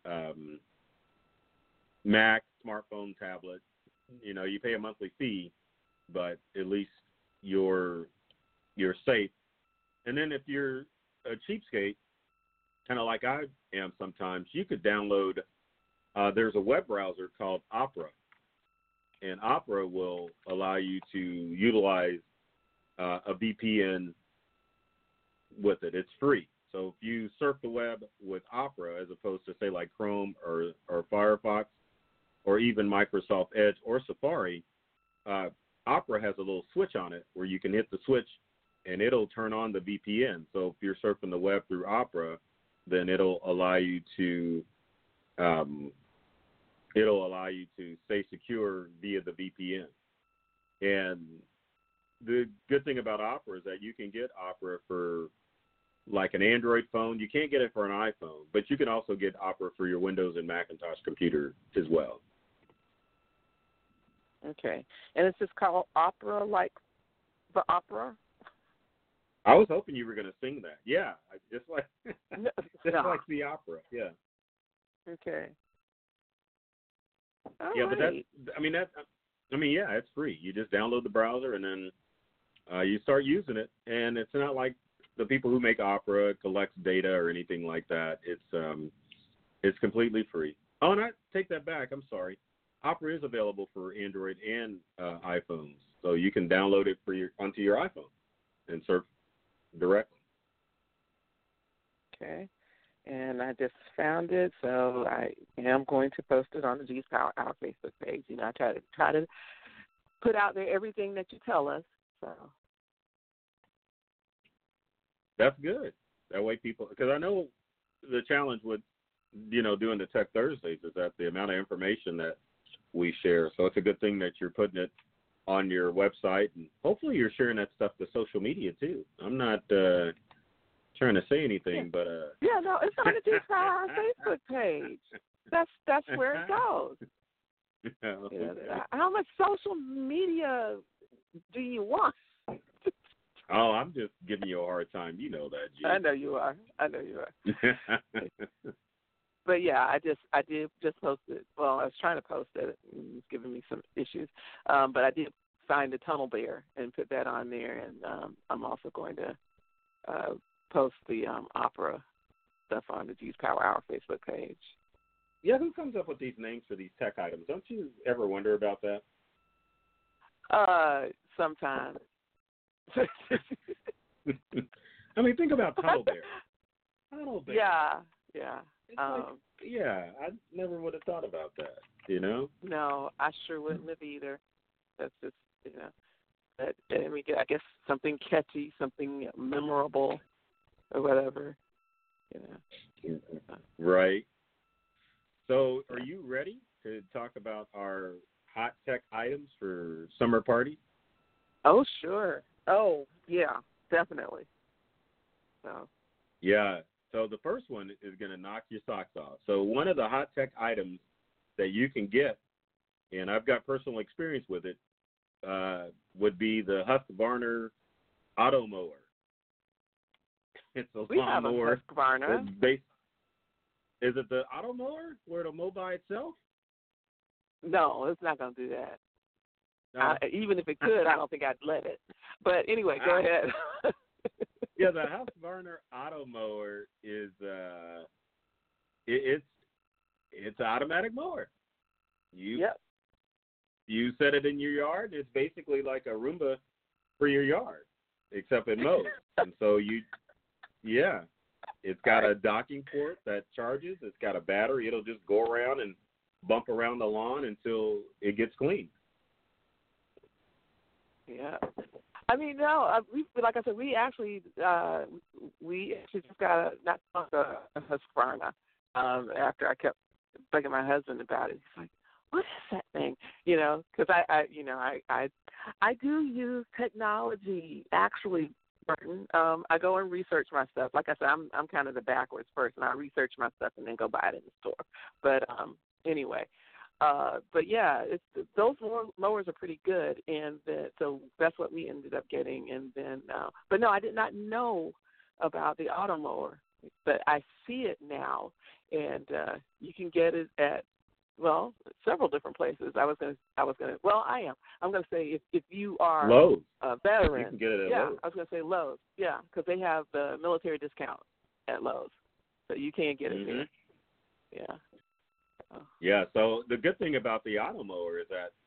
Speaker 5: Mac, smartphone, tablet. You pay a monthly fee, but at least you're safe. And then if you're a cheapskate, kind of like I am sometimes, you could download. There's a web browser called Opera, and Opera will allow you to utilize a VPN with it. It's free. So if you surf the web with Opera, as opposed to say like Chrome or Firefox or even Microsoft Edge or Safari, Opera has a little switch on it where you can hit the switch and it'll turn on the VPN. So if you're surfing the web through Opera, then it'll allow you to stay secure via the VPN. And the good thing about Opera is that you can get Opera for like an Android phone. You can't get it for an iPhone, but you can also get Opera for your Windows and Macintosh computer as well.
Speaker 4: Okay. And it's just called Opera, like the opera?
Speaker 5: I was hoping you were going to sing that. Yeah, just like like the opera. Yeah.
Speaker 4: Okay.
Speaker 5: It's free. You just download the browser and then you start using it, and it's not like the people who make Opera collects data or anything like that. It's completely free. Oh, and I take that back. I'm sorry. Opera is available for Android and iPhones, so you can download it onto your iPhone and surf directly.
Speaker 4: Okay. and I just found it, so I am going to post it on the G's Power Hour Facebook page. You know, I try to put out there everything that you tell us. So
Speaker 5: that's good. That way people, because I know the challenge with, you know, doing the Tech Thursdays is that the amount of information that we share. So it's a good thing that you're putting it on your website, and hopefully you're sharing that stuff to social media too. I'm not trying to say anything, but
Speaker 4: yeah, no, it's on the G's Power Facebook page. That's where it goes.
Speaker 5: Okay.
Speaker 4: How much social media do you want?
Speaker 5: Oh, I'm just giving you a hard time. You know that, G.
Speaker 4: I know you are. But yeah, I did just post it. Well, I was trying to post it. It was giving me some issues. But I did find the Tunnel Bear and put that on there. And I'm also going to post the opera stuff on the G's Power Hour Facebook page.
Speaker 5: Yeah, who comes up with these names for these tech items? Don't you ever wonder about that?
Speaker 4: Sometimes.
Speaker 5: I mean, think about Tunnel Bear. Tunnel Bear.
Speaker 4: Yeah.
Speaker 5: Yeah, I never would have thought about that, you know?
Speaker 4: No, I sure wouldn't have either. That's just, you know, I guess something catchy, something memorable or whatever, you know.
Speaker 5: Right. So are you ready to talk about our hot tech items for summer party?
Speaker 4: Oh, sure. Oh, yeah, definitely. So.
Speaker 5: Yeah. So the first one is going to knock your socks off. So one of the hot tech items that you can get, and I've got personal experience with it, would be the Husqvarna Auto Mower. It's a
Speaker 4: we have
Speaker 5: lawnmower.
Speaker 4: A Husqvarna.
Speaker 5: Is it the Auto Mower where it'll mow by itself?
Speaker 4: No, it's not going to do that.
Speaker 5: No.
Speaker 4: Even if it could, I don't think I'd let it. But anyway, go ahead.
Speaker 5: Yeah, the Husqvarna Auto Mower is it's an automatic mower. You set it in your yard. It's basically like a Roomba for your yard, except it mows. And so it's got a docking port that charges. It's got a battery. It'll just go around and bump around the lawn until it gets clean. Yeah.
Speaker 4: I mean, no. Like I said, we actually just got a Husqvarna after I kept bugging my husband about it. He's like, "What is that thing?" You know, because I do use technology actually. Burton. I go and research my stuff. Like I said, I'm kind of the backwards person. I research my stuff and then go buy it in the store. But anyway. But yeah, those mowers are pretty good, and so that's what we ended up getting. And then, but no, I did not know about the auto mower, but I see it now, and you can get it at several different places. I'm going to say if you are
Speaker 5: Lowe's.
Speaker 4: A veteran,
Speaker 5: you can get it at Lowe's.
Speaker 4: I was going to say Lowe's, because they have the military discount at Lowe's, so you can get it there. Yeah.
Speaker 5: Yeah, so the good thing about the auto mower is that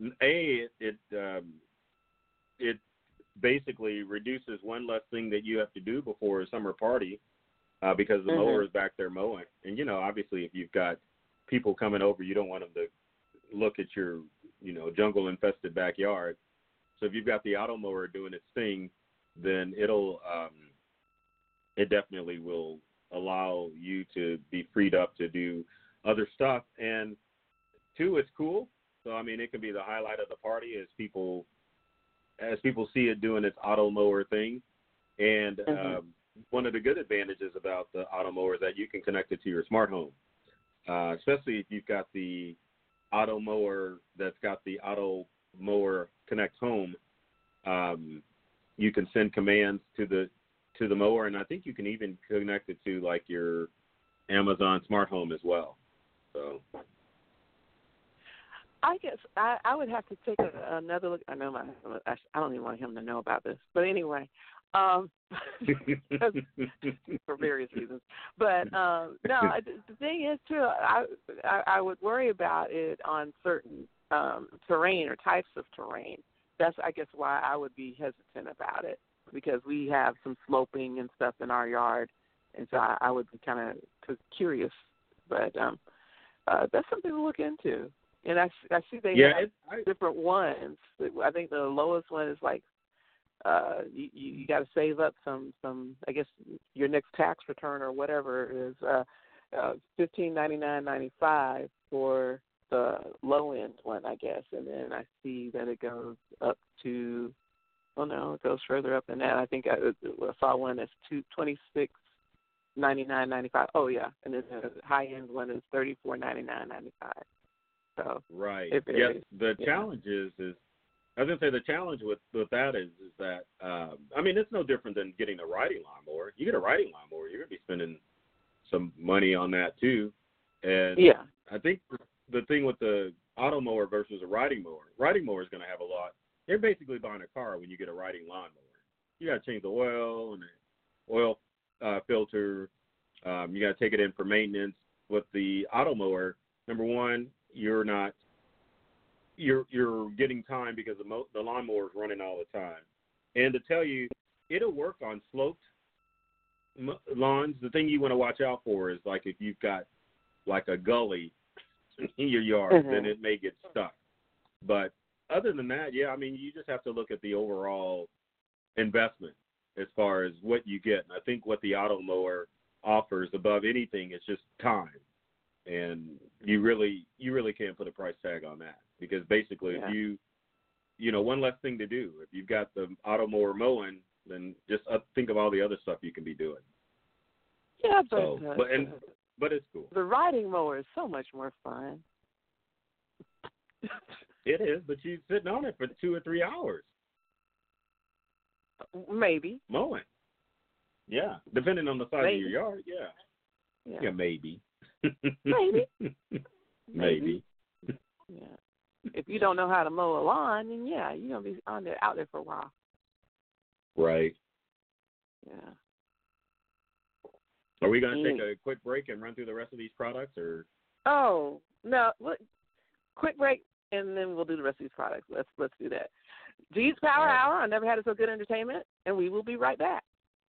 Speaker 5: it basically reduces one less thing that you have to do before a summer party because the mower is back there mowing. And, you know, obviously if you've got people coming over, you don't want them to look at your, you know, jungle-infested backyard. So if you've got the auto mower doing its thing, then it definitely will allow you to be freed up to do other stuff. And two, it's cool. So I mean, it can be the highlight of the party as people see it doing its auto mower thing. And one of the good advantages about the auto mower is that you can connect it to your smart home, especially if you've got the auto mower that's got the Auto Mower Connect Home. You can send commands to the mower, and I think you can even connect it to like your Amazon smart home as well. So
Speaker 4: I guess I would have to take another look. I know I don't even want him to know about this, but anyway, for various reasons. But no, the thing is too, I would worry about it on certain terrain or types of terrain. That's I guess why I would be hesitant about it, because we have some sloping and stuff in our yard, And so I would be kind of curious, but that's something to look into. And I see they have different ones. I think the lowest one is like you got to save up some. I guess your next tax return or whatever is $15.99.95 for the low end one, I guess. And then I see that it goes up to. Oh no, it goes further up than that. I think I saw one that's $26.99.95. Oh yeah, and then the high end one is $34.99.95. So
Speaker 5: right.
Speaker 4: Yes.
Speaker 5: The challenge is I was gonna say the challenge with that is that I mean it's no different than getting a riding lawnmower. You get a riding lawnmower, you're gonna be spending some money on that too. And
Speaker 4: yeah,
Speaker 5: I think the thing with the auto mower versus a riding mower is gonna have a lot. You're basically buying a car when you get a riding lawnmower. You got to change the oil and the oil filter. You got to take it in for maintenance. With the auto mower, number one, you're getting time because the lawnmower is running all the time. And to tell you, it'll work on sloped lawns. The thing you want to watch out for is like if you've got like a gully in your yard, then it may get stuck. But other than that, yeah, I mean, you just have to look at the overall investment as far as what you get. And I think what the auto mower offers above anything is just time. And you really can't put a price tag on that because basically if you know, one less thing to do. If you've got the auto mower mowing, then just think of all the other stuff you can be doing.
Speaker 4: Yeah,
Speaker 5: but it's cool.
Speaker 4: The riding mower is so much more fun.
Speaker 5: It is, but you're sitting on it for 2 or 3 hours.
Speaker 4: Maybe.
Speaker 5: Mowing. Yeah, depending on the size of your yard, yeah, maybe.
Speaker 4: Maybe.
Speaker 5: Maybe.
Speaker 4: Yeah. If you don't know how to mow a lawn, then you're gonna be out there for a while.
Speaker 5: Right.
Speaker 4: Yeah.
Speaker 5: Are we gonna take a quick break and run through the rest of these products, or?
Speaker 4: Oh no! Quick break, and then we'll do the rest of these products. Let's do that. G's Power Hour. I never had it so good entertainment, and we will be right back.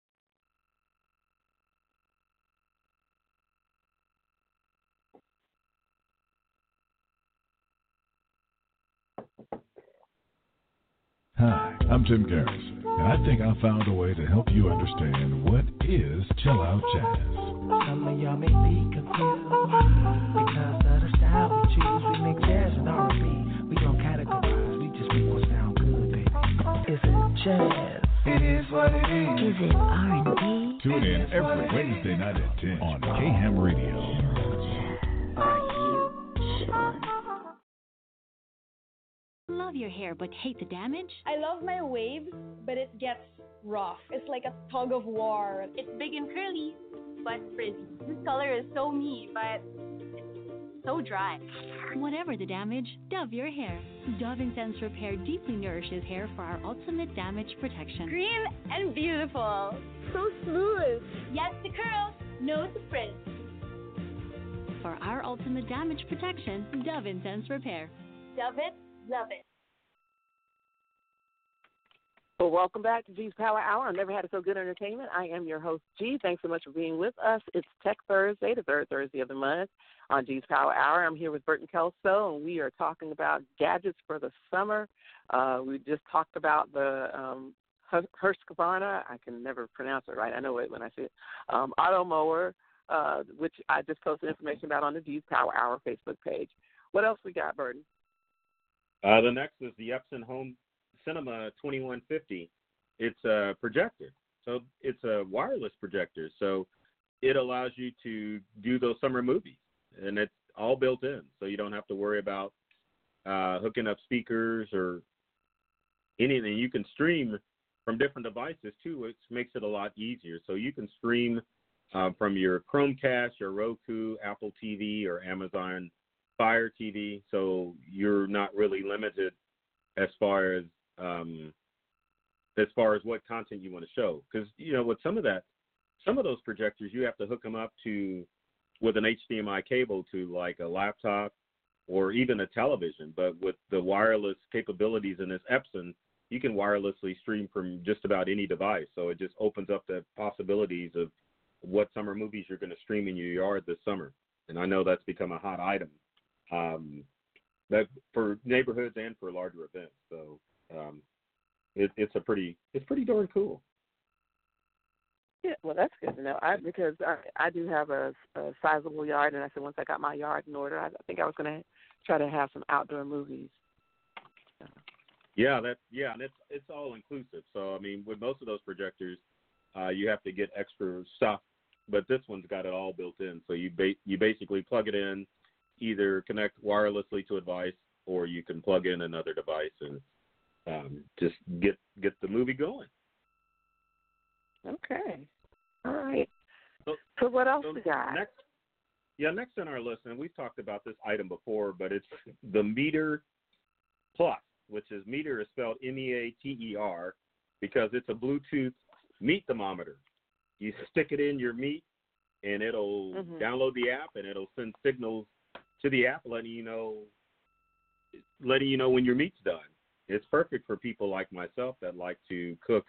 Speaker 9: Hi, I'm Tim Garrison, and I think I found a way to help you understand what is chill out jazz.
Speaker 10: Some of y'all may be confused because of the style we choose. We mix jazz and R&B. We don't categorize. We just make what sound good, baby. Is it jazz? It is what it is.
Speaker 7: Is it R&B?
Speaker 9: Tune in every Wednesday night at 10 on K-Ham Radio.
Speaker 7: Are you chillin'? Love your hair but hate the damage?
Speaker 11: I love my waves, but it gets rough. It's like a tug of war. It's big and curly, but frizzy. This color is so me, but it's so dry.
Speaker 7: Whatever the damage, Dove your hair. Dove Intense Repair deeply nourishes hair for our ultimate damage protection.
Speaker 11: Green and beautiful. So smooth. Yes to curls, no to frizz.
Speaker 7: For our ultimate damage protection, Dove Intense Repair.
Speaker 11: Dove it, love it.
Speaker 4: Well, welcome back to G's Power Hour. I've never had it so good entertainment. I am your host, G. Thanks so much for being with us. It's Tech Thursday, the third Thursday of the month on G's Power Hour. I'm here with Burton Kelso, and we are talking about gadgets for the summer. We just talked about the Husqvarna. I can never pronounce it right. I know it when I say it. Auto mower, which I just posted information about on the G's Power Hour Facebook page. What else we got, Burton?
Speaker 5: The next is the Epson Home Cinema 2150. It's a projector. So it's a wireless projector. So it allows you to do those summer movies. And it's all built in. So you don't have to worry about hooking up speakers or anything. You can stream from different devices, too, which makes it a lot easier. So you can stream from your Chromecast, your Roku, Apple TV, or Amazon Fire TV. So you're not really limited as far as what content you want to show. Because, you know, with some of those projectors, you have to hook them up with an HDMI cable to like a laptop or even a television. But with the wireless capabilities in this Epson, you can wirelessly stream from just about any device. So it just opens up the possibilities of what summer movies you're going to stream in your yard this summer. And I know that's become a hot item, that for neighborhoods and for larger events. So it's pretty darn cool.
Speaker 4: Yeah, well, that's good to know. Because I do have a sizable yard, and I said once I got my yard in order, I think I was going to try to have some outdoor movies.
Speaker 5: Yeah, and it's all inclusive. So I mean, with most of those projectors, you have to get extra stuff, but this one's got it all built in. So you basically plug it in, either connect wirelessly to a device, or you can plug in another device and just get the movie going.
Speaker 4: Okay. All right. So what else we got?
Speaker 5: Next on our list, and we've talked about this item before, but it's the Meter Plus, which is Meter is spelled MEATER because it's a Bluetooth meat thermometer. You stick it in your meat, and it'll download the app, and it'll send signals to the app letting you know when your meat's done. It's perfect for people like myself that like to cook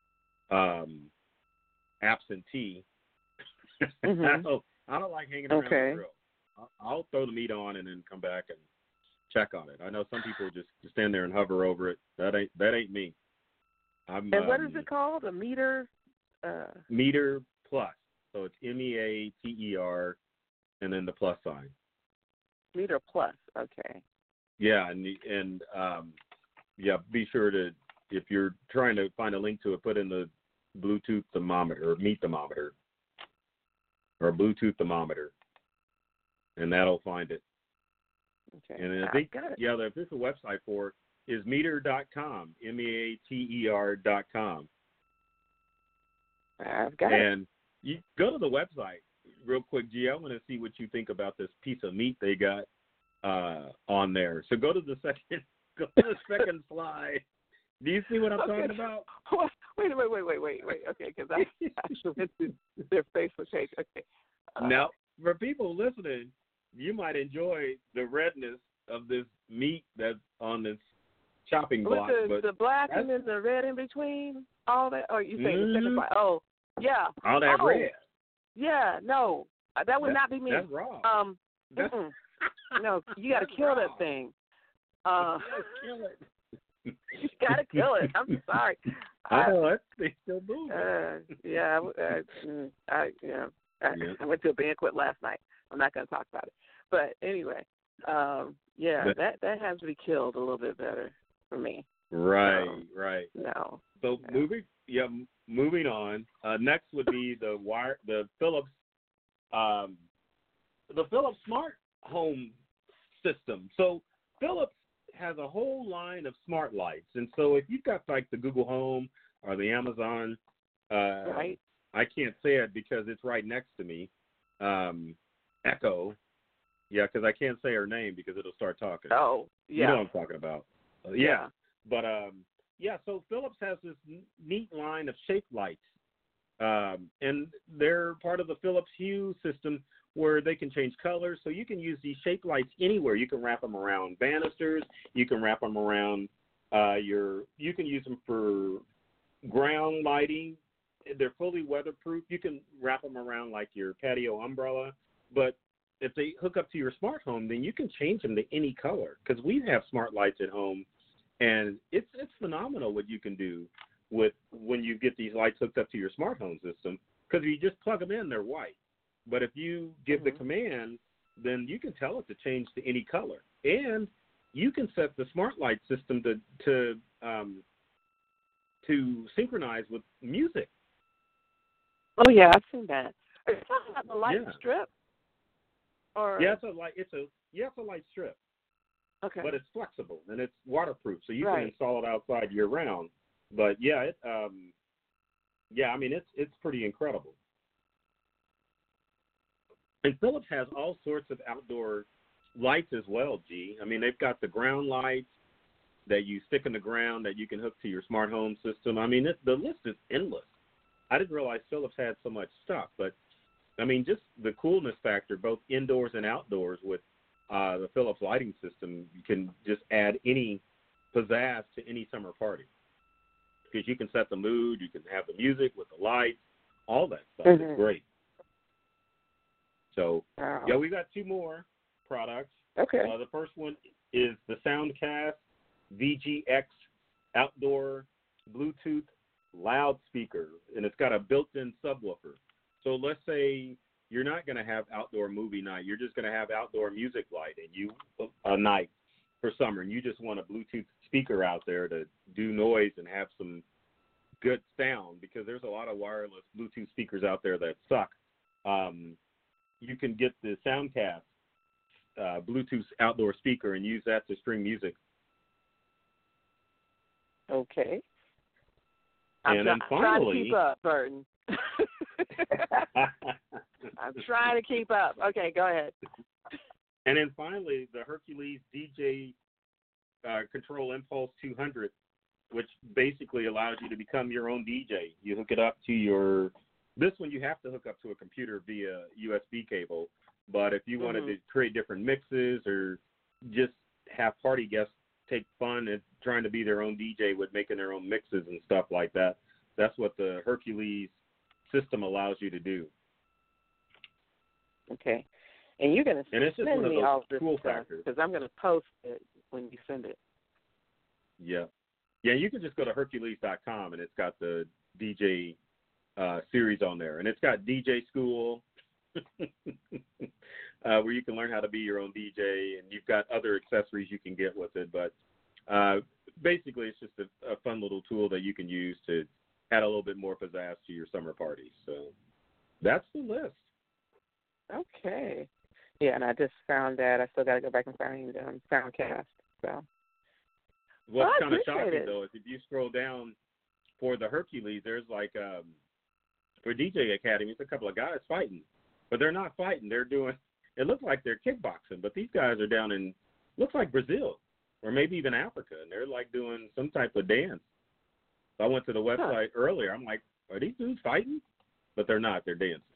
Speaker 5: absentee. I don't like hanging around the grill. I'll throw the meat on and then come back and check on it. I know some people just stand there and hover over it. That ain't me.
Speaker 4: And what is it called? A Meter?
Speaker 5: Meter Plus. So it's MEATER and then the plus sign.
Speaker 4: Meter Plus. Okay.
Speaker 5: Yeah, and be sure to, if you're trying to find a link to it, put in the Bluetooth thermometer or meat thermometer or Bluetooth thermometer, and that'll find it.
Speaker 4: Okay.
Speaker 5: And I think the official website for it is meter.com, MEATER.com.
Speaker 4: I've got
Speaker 5: and you go to the website real quick, G. I want to see what you think about this piece of meat they got on there. So go to the second slide. Do you see what I'm talking about?
Speaker 4: Wait. Okay, because I actually went to their Facebook page. Okay.
Speaker 5: Now, for people listening, you might enjoy the redness of this meat that's on this chopping block.
Speaker 4: With the black and then the red in between, all that? Or you say the second slide? Oh, yeah.
Speaker 5: All that red.
Speaker 4: Yeah, no. That would not be me.
Speaker 5: That's wrong.
Speaker 4: No, you got to kill that thing.
Speaker 5: Kill it.
Speaker 4: You got to kill it. I'm sorry.
Speaker 5: I know they still move.
Speaker 4: I went to a banquet last night. I'm not going to talk about it. But anyway, that has to be killed a little bit better for me.
Speaker 5: Right.
Speaker 4: No.
Speaker 5: So moving on. Next would be the Philips smart home system. So Philips has a whole line of smart lights, and so if you've got like the Google Home or the Amazon,
Speaker 4: right?
Speaker 5: I can't say it because it's right next to me. Echo, because I can't say her name because it'll start talking.
Speaker 4: Oh, yeah.
Speaker 5: You know what I'm talking about. But so Philips has this neat line of shape lights, and they're part of the Philips Hue system where they can change colors. So you can use these shape lights anywhere. You can wrap them around banisters. You can wrap them around you can use them for ground lighting. They're fully weatherproof. You can wrap them around like your patio umbrella. But if they hook up to your smart home, then you can change them to any color, because we have smart lights at home, and it's phenomenal what you can do with when you get these lights hooked up to your smart home system, because if you just plug them in, they're white. But if you give the command, then you can tell it to change to any color, and you can set the smart light system to synchronize with music.
Speaker 4: Oh yeah, I've seen that. Are you talking about the light strip? Or
Speaker 5: it's a light strip.
Speaker 4: Okay.
Speaker 5: But it's flexible and it's waterproof, so you can install it outside year round. But it's pretty incredible. And Philips has all sorts of outdoor lights as well, G. I mean, they've got the ground lights that you stick in the ground that you can hook to your smart home system. I mean, the list is endless. I didn't realize Philips had so much stuff, but I mean, just the coolness factor, both indoors and outdoors with the Philips lighting system, you can just add any pizzazz to any summer party, because you can set the mood, you can have the music with the lights, all that stuff. It's great. So,
Speaker 4: Wow.
Speaker 5: yeah, we got 2 more products.
Speaker 4: Okay.
Speaker 5: The first one is the Soundcast VGX outdoor Bluetooth loudspeaker, and it's got a built-in subwoofer. So let's say you're not going to have outdoor movie night. You're just going to have outdoor music night for summer, and you just want a Bluetooth speaker out there to do noise and have some good sound, because there's a lot of wireless Bluetooth speakers out there that suck. You can get the Soundcast Bluetooth outdoor speaker and use that to stream music.
Speaker 4: Okay.
Speaker 5: And then
Speaker 4: I'm trying to
Speaker 5: finally,
Speaker 4: keep up, Burton. I'm trying to keep up. Okay, go ahead.
Speaker 5: And then finally, the Hercules DJ Control Impulse 200, which basically allows you to become your own DJ. You hook it up to this one you have to hook up to a computer via USB cable, but if you wanted to create different mixes or just have party guests take fun at trying to be their own DJ with making their own mixes and stuff like that, that's what the Hercules system allows you to do.
Speaker 4: Okay. And you're going to
Speaker 5: And it's just
Speaker 4: send
Speaker 5: one of
Speaker 4: me
Speaker 5: those
Speaker 4: all this
Speaker 5: cool
Speaker 4: stuff,
Speaker 5: factors.
Speaker 4: because I'm going to post it when you send it.
Speaker 5: Yeah. Yeah, you can just go to Hercules.com, and it's got the DJ series on there. And it's got DJ School, where you can learn how to be your own DJ, and you've got other accessories you can get with it. But basically, it's just a fun little tool that you can use to add a little bit more pizzazz to your summer parties. So that's the list.
Speaker 4: Okay. Yeah, and I just found that. I still got to go back and find Soundcast. So.
Speaker 5: What's
Speaker 4: I
Speaker 5: kind of
Speaker 4: appreciate
Speaker 5: shocking,
Speaker 4: it.
Speaker 5: though, is if you scroll down for the Hercules, there's like, for DJ Academy, it's a couple of guys fighting. But they're not fighting. They're doing, it looks like they're kickboxing, but these guys are down in, looks like Brazil or maybe even Africa, and they're like doing some type of dance. So I went to the website earlier. I'm like, are these dudes fighting? But they're not. They're dancing.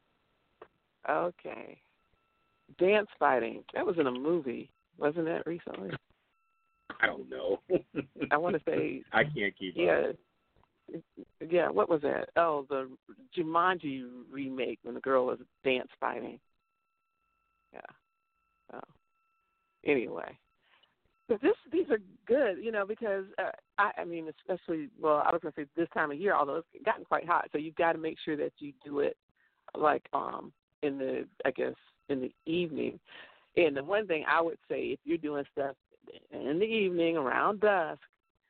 Speaker 4: Okay. Dance fighting. That was in a movie, wasn't it, recently?
Speaker 5: I don't know.
Speaker 4: I want to say.
Speaker 5: I can't keep
Speaker 4: up.
Speaker 5: Yeah.
Speaker 4: Yeah, what was that? Oh, the Jumanji remake when the girl was dance fighting. Yeah. Oh. Anyway. But these are good, because, I mean, especially, well, I was going to say this time of year, although it's gotten quite hot, so you've got to make sure that you do it, like, in the evening. And the one thing I would say, if you're doing stuff in the evening around dusk,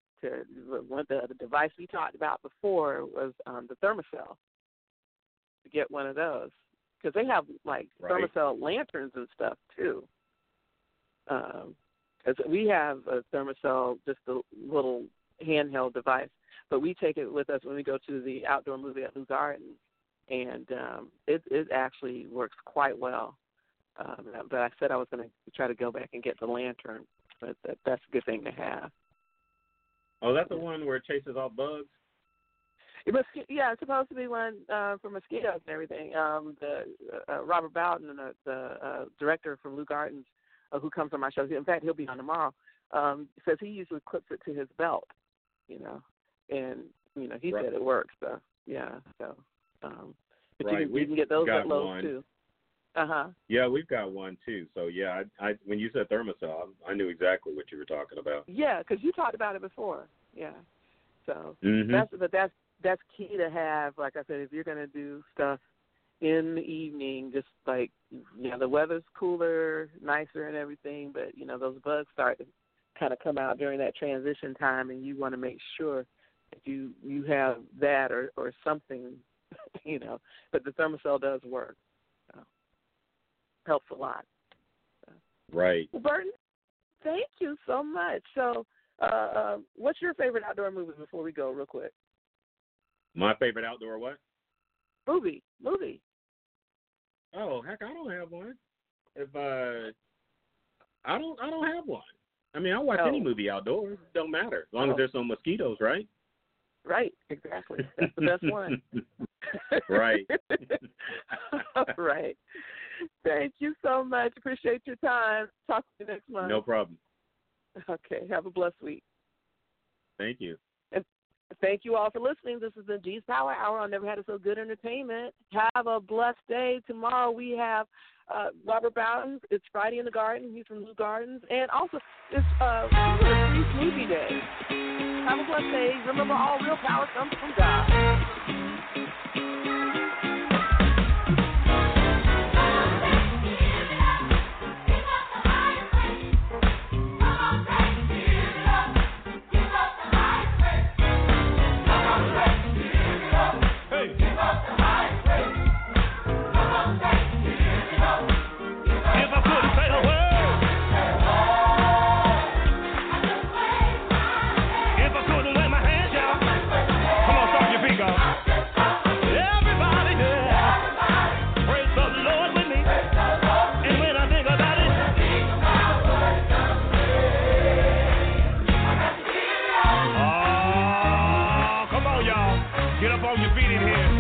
Speaker 4: the device we talked about before was the Thermacell. To get one of those, because they have like Thermacell lanterns and stuff too. Because we have a Thermacell, just a little handheld device, but we take it with us when we go to the outdoor movie at Lou Garden, and it actually works quite well. But I said I was going to try to go back and get the lantern, but that's a good thing to have.
Speaker 5: Oh, that's the one where it chases off bugs?
Speaker 4: Yeah, it's supposed to be one for mosquitoes and everything. The Robert Bowden, the director from Lou Gardens, who comes on my show, in fact, he'll be on tomorrow, says he usually clips it to his belt, and, he said it works. So, yeah, so. But you can get those at Lowe's, too. Uh-huh.
Speaker 5: Yeah, we've got one, too. So, yeah, I when you said Thermacell, I knew exactly what you were talking about.
Speaker 4: Yeah, because you talked about it before. Yeah. So that's key to have. Like I said, if you're going to do stuff in the evening, just like, the weather's cooler, nicer and everything, but, those bugs start to kind of come out during that transition time, and you want to make sure that you have that or something, but the Thermacell does work. So, helps a lot. So.
Speaker 5: Right.
Speaker 4: Well, Burton, thank you so much. So, what's your favorite outdoor movie before we go, real quick?
Speaker 5: My favorite outdoor what?
Speaker 4: Movie.
Speaker 5: Oh, heck, I don't have one. If I don't have one. I mean, I watch any movie outdoors. It don't matter as long as there's no mosquitoes, right?
Speaker 4: Right, exactly. That's the best one.
Speaker 5: Right.
Speaker 4: All right. Thank you so much. Appreciate your time. Talk to you next month.
Speaker 5: No problem.
Speaker 4: Okay. Have a blessed week.
Speaker 5: Thank you.
Speaker 4: thank you all for listening. This is the G's Power Hour on Never Had It So Good Entertainment. Have a blessed day. Tomorrow we have Robert Bowden. It's Friday in the Garden. He's from New Gardens. And also, it's Free Smoothie Day. Have a blessed day. Remember, all real power comes from God.
Speaker 12: Get up on your feet in here.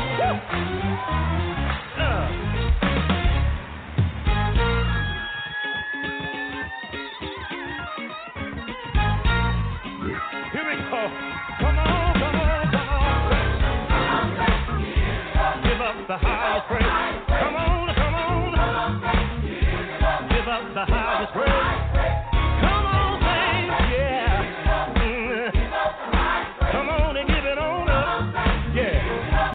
Speaker 12: Here we go. Come on, come on, come on. Give up the highest praise. Come on, come on. Give up the highest praise.